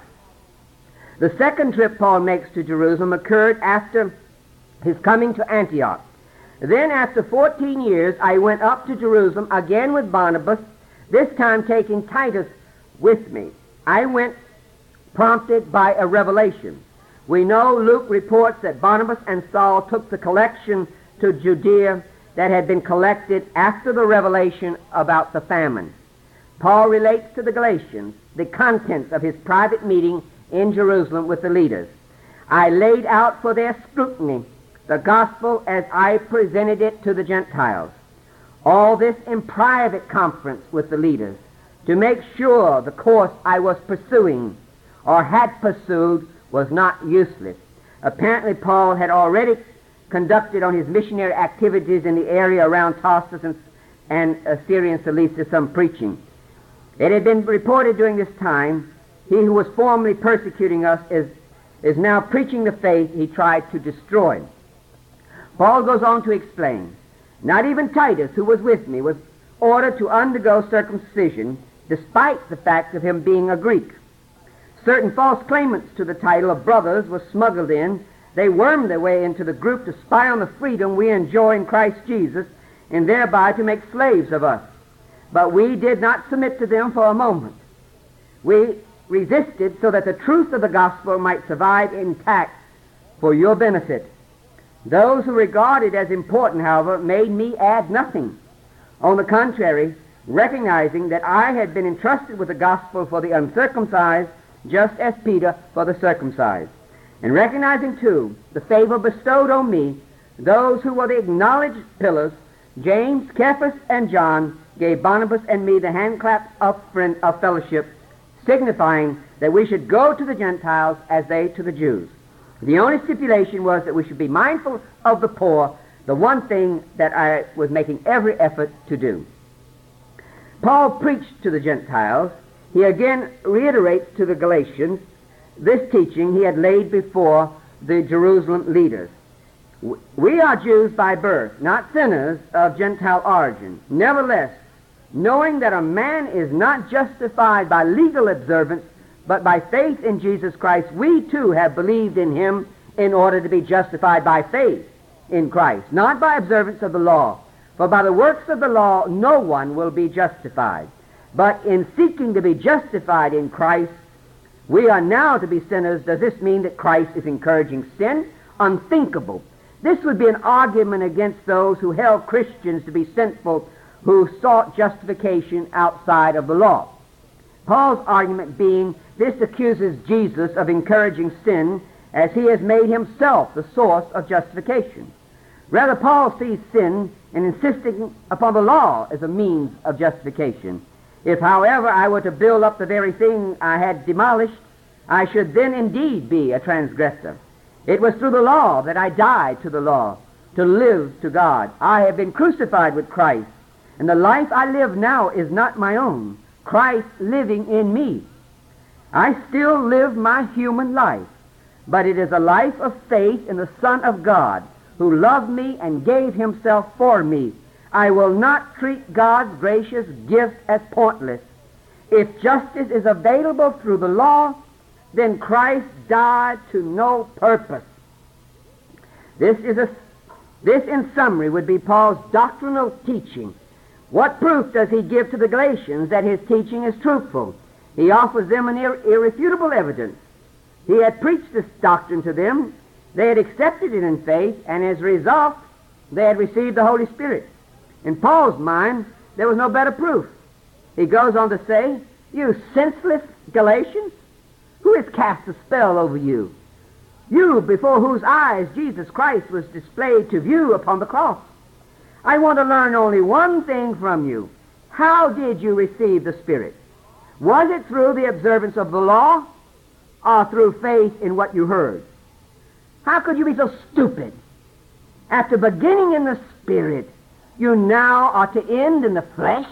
The second trip Paul makes to Jerusalem occurred after his coming to Antioch. Then, after fourteen years, I went up to Jerusalem again with Barnabas, this time taking Titus with me. I went prompted by a revelation. We know Luke reports that Barnabas and Saul took the collection to Judea that had been collected after the revelation about the famine. Paul relates to the Galatians the contents of his private meeting in Jerusalem with the leaders. I laid out for their scrutiny the gospel as I presented it to the Gentiles. All this in private conference with the leaders to make sure the course I was pursuing or had pursued was not useless. Apparently Paul had already conducted on his missionary activities in the area around Tarsus and, and uh, Syria and Cilicia some preaching. It had been reported during this time He who was formerly persecuting us is, is now preaching the faith he tried to destroy. Paul goes on to explain, not even Titus, who was with me, was ordered to undergo circumcision, despite the fact of him being a Greek. Certain false claimants to the title of brothers were smuggled in. They wormed their way into the group to spy on the freedom we enjoy in Christ Jesus, and thereby to make slaves of us. But we did not submit to them for a moment. We resisted so that the truth of the gospel might survive intact for your benefit. Those who regard it as important, however, made me add nothing. On the contrary, recognizing that I had been entrusted with the gospel for the uncircumcised, just as Peter for the circumcised. And recognizing, too, the favor bestowed on me, those who were the acknowledged pillars, James, Cephas, and John, gave Barnabas and me the handclap of, friend, of fellowship, signifying that we should go to the Gentiles as they to the Jews. The only stipulation was that we should be mindful of the poor, the one thing that I was making every effort to do. Paul preached to the Gentiles. He again reiterates to the Galatians this teaching he had laid before the Jerusalem leaders. We are Jews by birth, not sinners of Gentile origin. Nevertheless, knowing that a man is not justified by legal observance, but by faith in Jesus Christ, we too have believed in him in order to be justified by faith in Christ, not by observance of the law. For by the works of the law no one will be justified. But in seeking to be justified in Christ, we are now to be sinners. Does this mean that Christ is encouraging sin? Unthinkable. This would be an argument against those who held Christians to be sinful, who sought justification outside of the law. Paul's argument being, this accuses Jesus of encouraging sin, as he has made himself the source of justification. Rather, Paul sees sin in insisting upon the law as a means of justification. If, however, I were to build up the very thing I had demolished, I should then indeed be a transgressor. It was through the law that I died to the law, to live to God. I have been crucified with Christ, and the life I live now is not my own, Christ living in me. I still live my human life, but it is a life of faith in the Son of God, who loved me and gave himself for me. I will not treat God's gracious gift as pointless. If justice is available through the law, then Christ died to no purpose. This is a, this in summary would be Paul's doctrinal teaching. What proof does he give to the Galatians that his teaching is truthful? He offers them an ir- irrefutable evidence. He had preached this doctrine to them. They had accepted it in faith, and as a result, they had received the Holy Spirit. In Paul's mind, there was no better proof. He goes on to say, you senseless Galatians, who has cast a spell over you? You, before whose eyes Jesus Christ was displayed to view upon the cross. I want to learn only one thing from you. How did you receive the Spirit? Was it through the observance of the law, or through faith in what you heard? How could you be so stupid? After beginning in the Spirit, you now are to end in the flesh?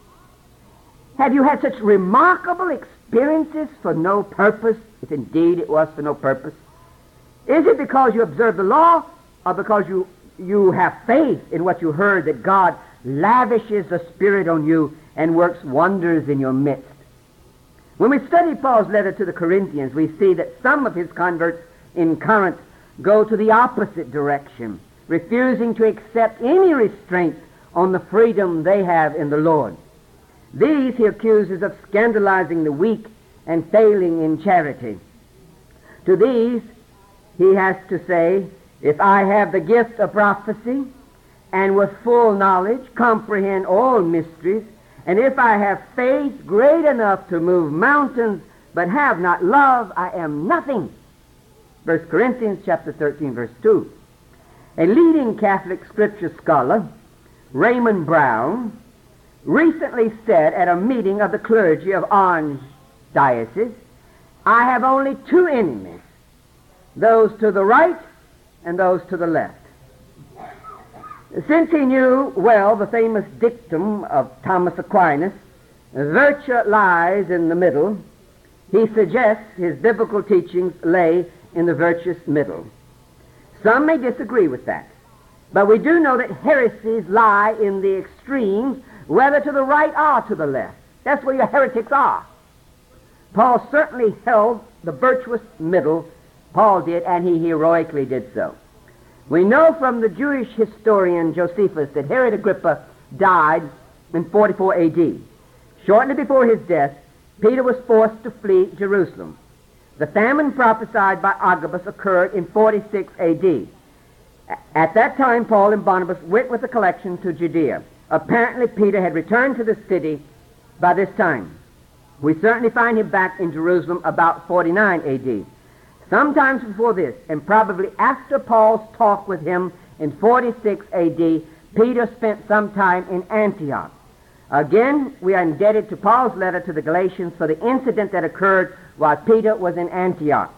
Have you had such remarkable experiences for no purpose, if indeed it was for no purpose? Is it because you observe the law, or because you, you have faith in what you heard, that God lavishes the Spirit on you and works wonders in your midst? When we study Paul's letter to the Corinthians, we see that some of his converts in Corinth go to the opposite direction, refusing to accept any restraint on the freedom they have in the Lord. These he accuses of scandalizing the weak and failing in charity. To these he has to say, if I have the gift of prophecy and with full knowledge comprehend all mysteries, and if I have faith great enough to move mountains but have not love, I am nothing. First Corinthians chapter thirteen, verse two. A leading Catholic scripture scholar, Raymond Brown, recently said at a meeting of the clergy of Orange Diocese, I have only two enemies, those to the right and those to the left. Since he knew well the famous dictum of Thomas Aquinas, virtue lies in the middle, he suggests his biblical teachings lay in the virtuous middle. Some may disagree with that, but we do know that heresies lie in the extremes, whether to the right or to the left. That's where your heretics are. Paul certainly held the virtuous middle. Paul did, and he heroically did so. We know from the Jewish historian Josephus that Herod Agrippa died in forty-four A D. Shortly before his death, Peter was forced to flee Jerusalem. The famine prophesied by Agabus occurred in forty-six A D. At that time, Paul and Barnabas went with a collection to Judea. Apparently, Peter had returned to the city by this time. We certainly find him back in Jerusalem about forty-nine A D. Sometimes before this, and probably after Paul's talk with him in forty-six A D, Peter spent some time in Antioch. Again, we are indebted to Paul's letter to the Galatians for the incident that occurred while Peter was in Antioch.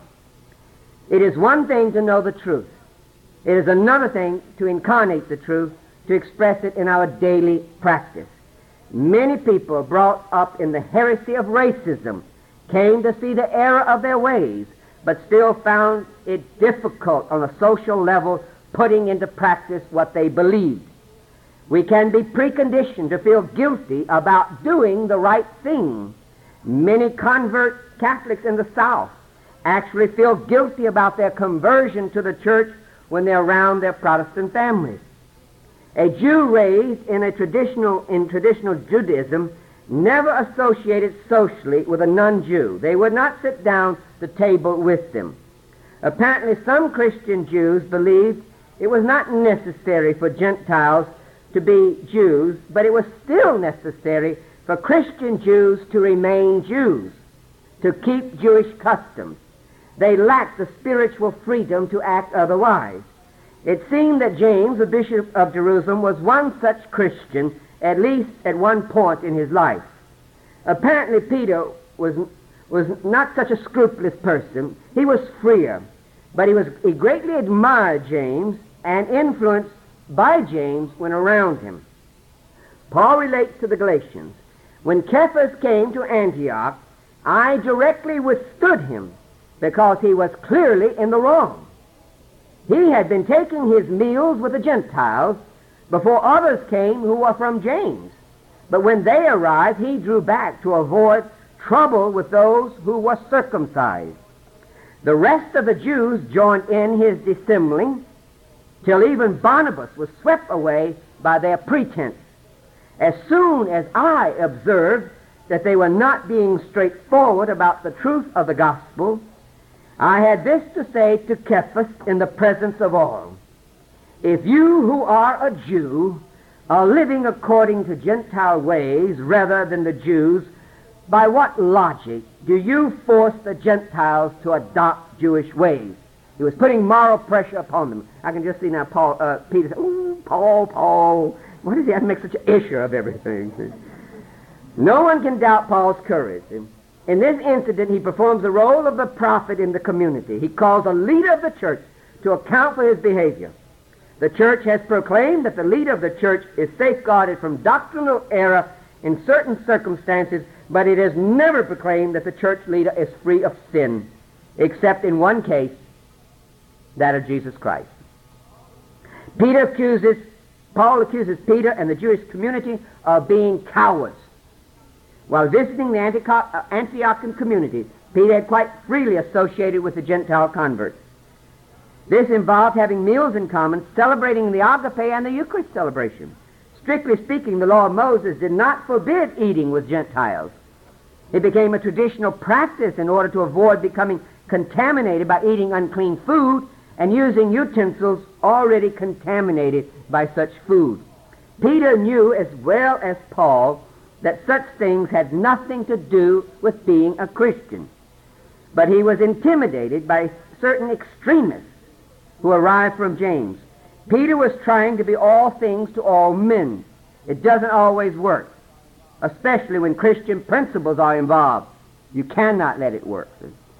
It is one thing to know the truth. It is another thing to incarnate the truth, to express it in our daily practice. Many people brought up in the heresy of racism came to see the error of their ways, but still found it difficult on a social level putting into practice what they believed. We can be preconditioned to feel guilty about doing the right thing. Many convert Catholics in the South actually feel guilty about their conversion to the church when they're around their Protestant families. A Jew raised in a traditional in traditional Judaism never associated socially with a non-Jew. They would not sit down the table with them. Apparently, some Christian Jews believed it was not necessary for Gentiles to be Jews, but it was still necessary for Christian Jews to remain Jews, to keep Jewish customs. They lacked the spiritual freedom to act otherwise. It seemed that James, the Bishop of Jerusalem, was one such Christian, at least at one point in his life. Apparently, Peter was, was not such a scrupulous person. He was freer, but he, was, he greatly admired James and influenced by James when around him. Paul relates to the Galatians, "When Cephas came to Antioch, I directly withstood him because he was clearly in the wrong. He had been taking his meals with the Gentiles before others came who were from James. But when they arrived, he drew back to avoid trouble with those who were circumcised. The rest of the Jews joined in his dissembling, till even Barnabas was swept away by their pretense. As soon as I observed that they were not being straightforward about the truth of the gospel, I had this to say to Cephas in the presence of all: if you who are a Jew are living according to Gentile ways rather than the Jews, by what logic do you force the Gentiles to adopt Jewish ways?" He was putting moral pressure upon them. I can just see now Paul, uh, Peter say, "Ooh, Paul, Paul, why does he have to make such an issue of everything?" No one can doubt Paul's courage. In this incident, he performs the role of the prophet in the community. He calls a leader of the church to account for his behavior. The church has proclaimed that the leader of the church is safeguarded from doctrinal error in certain circumstances, but it has never proclaimed that the church leader is free of sin, except in one case, that of Jesus Christ. Peter accuses, Paul accuses Peter and the Jewish community of being cowards. While visiting the Antioch, Antiochian community, Peter had quite freely associated with the Gentile converts. This involved having meals in common, celebrating the agape and the Eucharist celebration. Strictly speaking, the law of Moses did not forbid eating with Gentiles. It became a traditional practice in order to avoid becoming contaminated by eating unclean food and using utensils already contaminated by such food. Peter knew as well as Paul that such things had nothing to do with being a Christian. But he was intimidated by certain extremists who arrived from James. Peter was trying to be all things to all men. It doesn't always work, especially when Christian principles are involved. You cannot let it work.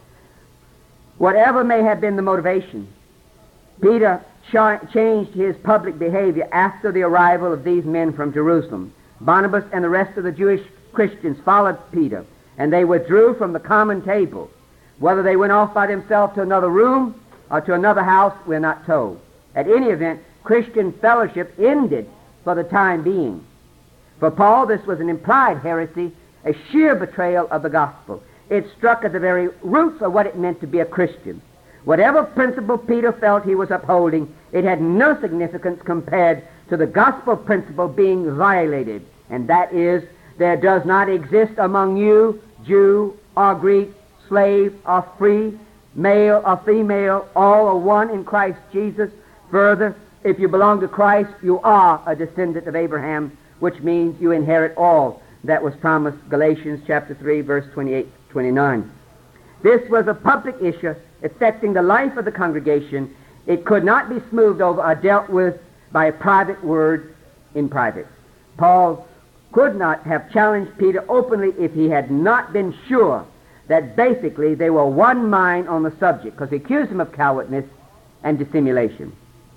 Whatever may have been the motivation, Peter ch- changed his public behavior after the arrival of these men from Jerusalem. Barnabas and the rest of the Jewish Christians followed Peter. and they withdrew from the common table. Whether they went off by themselves to another room or to another house, we're not told. At any event, Christian fellowship ended for the time being. For Paul, this was an implied heresy, a sheer betrayal of the gospel. It struck at the very roots of what it meant to be a Christian. Whatever principle Peter felt he was upholding, it had no significance compared to the gospel principle being violated, and that is, there does not exist among you, Jew or Greek, slave or free, male or female, all are one in Christ Jesus. Further, if you belong to Christ, you are a descendant of Abraham, which means you inherit all that was promised, Galatians chapter three, verse twenty-eight to twenty-nine. This was a public issue affecting the life of the congregation. It could not be smoothed over or dealt with by a private word in private. Paul could not have challenged Peter openly if he had not been sure that basically they were one mind on the subject, because he accused him of cowardness and dissimulation.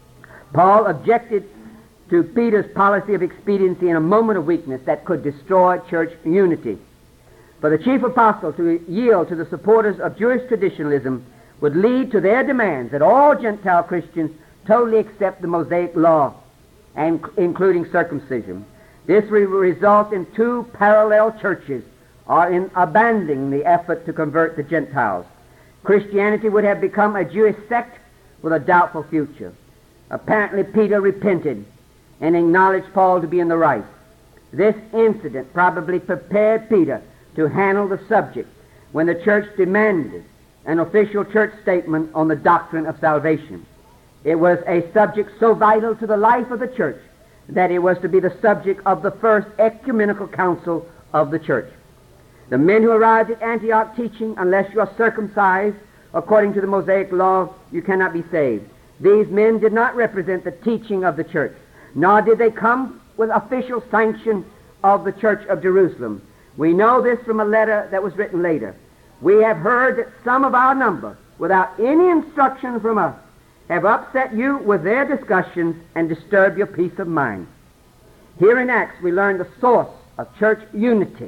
Paul objected to Peter's policy of expediency in a moment of weakness that could destroy church unity. For the chief apostle to yield to the supporters of Jewish traditionalism would lead to their demands that all Gentile Christians totally accept the Mosaic law, and including circumcision. This will result in two parallel churches, or in abandoning the effort to convert the Gentiles. Christianity would have become a Jewish sect with a doubtful future. Apparently Peter repented and acknowledged Paul to be in the right. This incident probably prepared Peter to handle the subject when the church demanded an official church statement on the doctrine of salvation. It was a subject so vital to the life of the church that it was to be the subject of the first ecumenical council of the church. The men who arrived at Antioch teaching, unless you are circumcised according to the Mosaic law, you cannot be saved. These men did not represent the teaching of the church, nor did they come with official sanction of the church of Jerusalem. We know this from a letter that was written later. We have heard that some of our number, without any instruction from us, have upset you with their discussions and disturbed your peace of mind. Here in Acts we learn the source of church unity.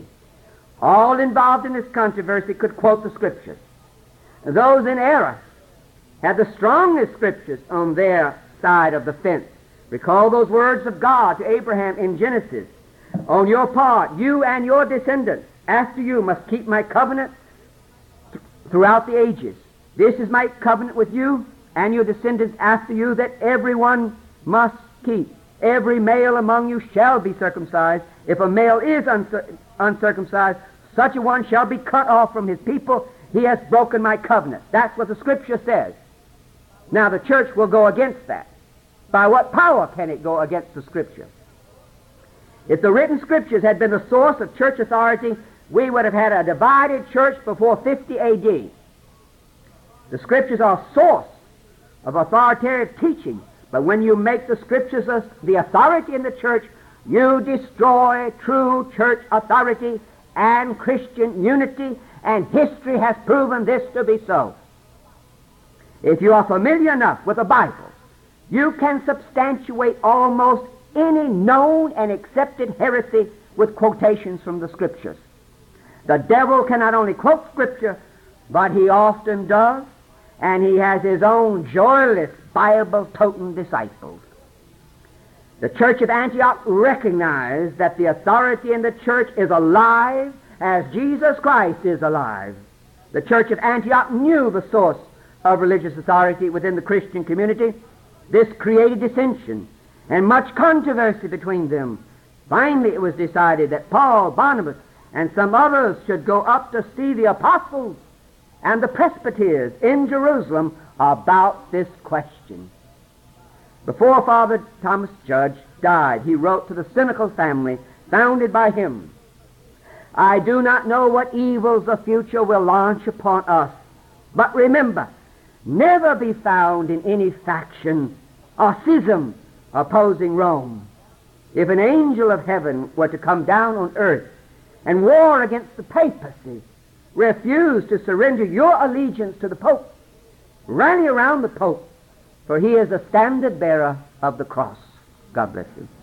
All involved in this controversy could quote the Scriptures. Those in error had the strongest Scriptures on their side of the fence. Recall those words of God to Abraham in Genesis. On your part, you and your descendants after you must keep my covenant th- throughout the ages. This is my covenant with you and your descendants after you that everyone must keep. Every male among you shall be circumcised. If a male is uncir- uncircumcised, such a one shall be cut off from his people. He has broken my covenant. That's what the Scripture says. Now the church will go against that. By what power can it go against the Scripture? If the written Scriptures had been the source of church authority, we would have had a divided church before fifty A D. The Scriptures are a source of authoritative teaching, but when you make the Scriptures the authority in the church, you destroy true church authority and Christian unity, and history has proven this to be so. If you are familiar enough with the Bible, you can substantiate almost any known and accepted heresy with quotations from the Scriptures. The devil can not only quote Scripture, but he often does, and he has his own joyless Bible-toting disciples. The church of Antioch recognized that the authority in the church is alive as Jesus Christ is alive. The church of Antioch knew the source of religious authority within the Christian community. This created dissension and much controversy between them. Finally, it was decided that Paul, Barnabas, and some others should go up to see the apostles and the presbyters in Jerusalem about this question. Before Father Thomas Judge died, he wrote to the cynical family founded by him, I do not know what evils the future will launch upon us, but remember, never be found in any faction or schism opposing Rome. If an angel of heaven were to come down on earth and war against the papacy, refuse to surrender your allegiance to the Pope, rally around the Pope, for he is the standard bearer of the cross. God bless you.